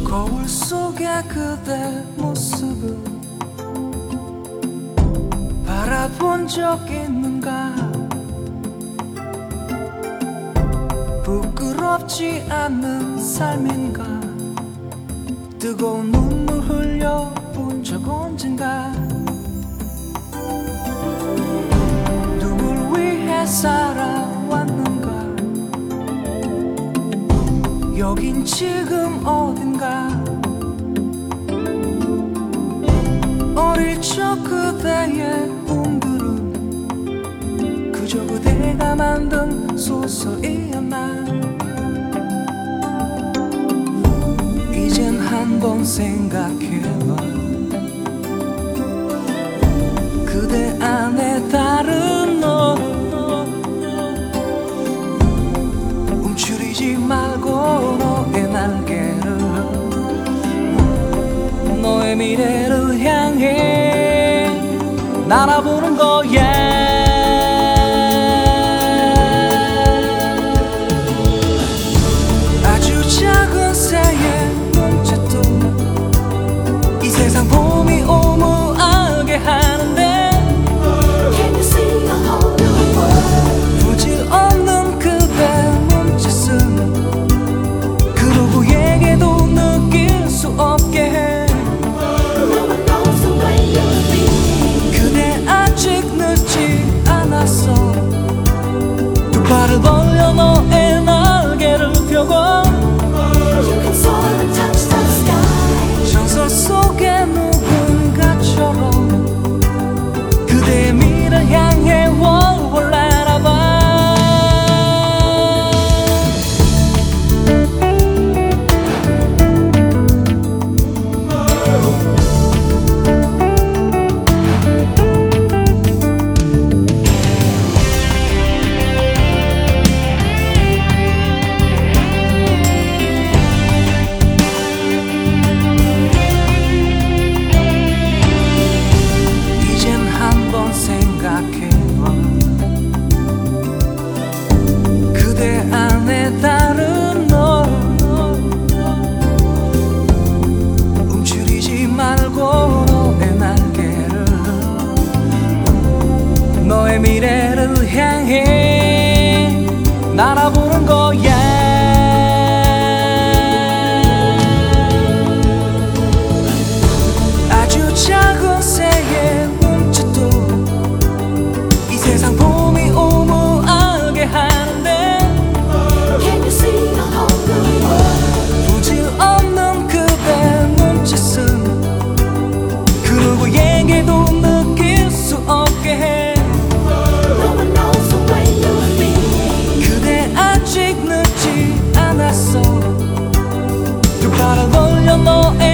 거울 속의 그대 모습을 바라본 적 있는가? 부끄럽지 않는 삶인가? 뜨거운 눈물 흘려본 적 언젠가? 누굴 위해 살아왔는가? 여긴 지금 어딘가? 어릴 적 그대의 꿈들은 그저 그대가 만든 소설이었나? 이젠 한번 생각해봐. 그대 안에 다른 너 움츠리지 말고 너의 날개를 너의 미래를 향해 날아보는 거야. 아주 작은 새의 몸짓도 이 세상 봄이 오무하게 하는데 Can you see a whole new world? 부질 없는 그대 몸짓은 그 누구에게도 느낄 수 없게 해. No one knows the way you'll be. 그대 아직 늦지 않았어. 두 발을 벌려 너의 날개를 펴고 You can soar and touch the sky. 전설 속의 누군가처럼 그대의 미래를 향해 월월 날아봐. 이젠 한번 생각해봐. 그대 안에 다른 너 움츠리지 말고 너의 날개를 너의 미래를 향해 날아보는 거야. 아주 작은 새의 몸짓도 이 세상 봄이 오무하게 하는데 Can you see a whole new world? 부질 없는 그대 몸짓은 그 누구에게도 느낄 수 없게 해. No one knows the way you'll be. 그대 아직 늦지 않았어. 두 발을 벌려 너의